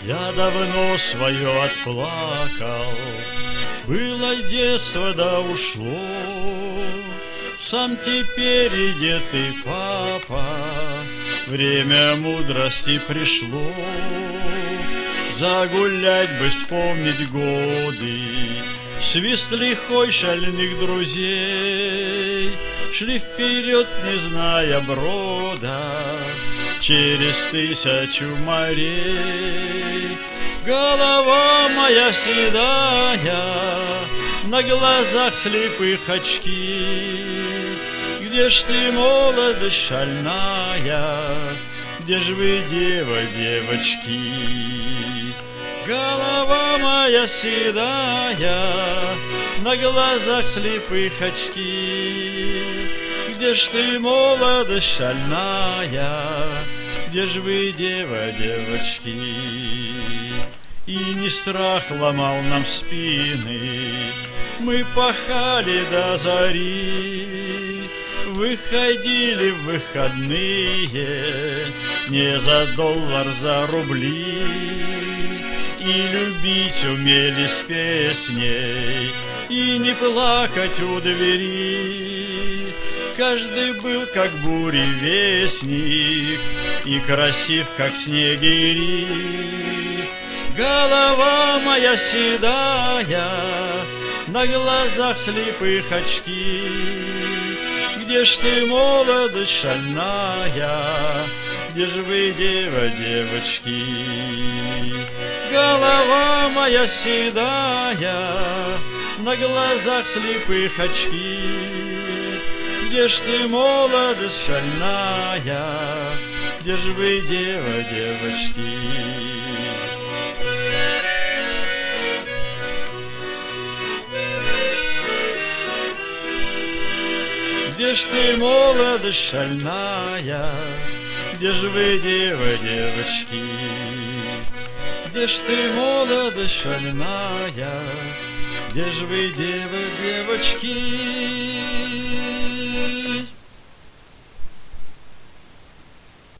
Я давно свое отплакал, было детство, да ушло. Сам теперь и дед, и папа, время мудрости пришло. Загулять бы, вспомнить годы, свист лихой шальных друзей. Шли вперед, не зная брода, через 1000 морей. Голова моя седая, на глазах слепых очки. Где ж ты, молодость шальная, где ж вы, девочки? Голова моя седая, на глазах слепых очки. Где ж ты, молодость шальная, где ж вы, девочки? И не страх ломал нам спины, мы пахали до зари. Выходили в выходные не за доллар, за рубли. И любить умели с песней, и не плакать у двери. Каждый был как буревестник, и красив, как снегири. Голова моя седая, на глазах слепых очки. Где ж ты, молодость шальная, где ж вы, девочки? Голова моя седая, на глазах слепых очки. Где ж ты, молодость шальная, где ж вы, девочки? Где ж ты, молодость шальная, где ж вы, девочки? Где ж ты, молодость шальная, где ж вы, девочки?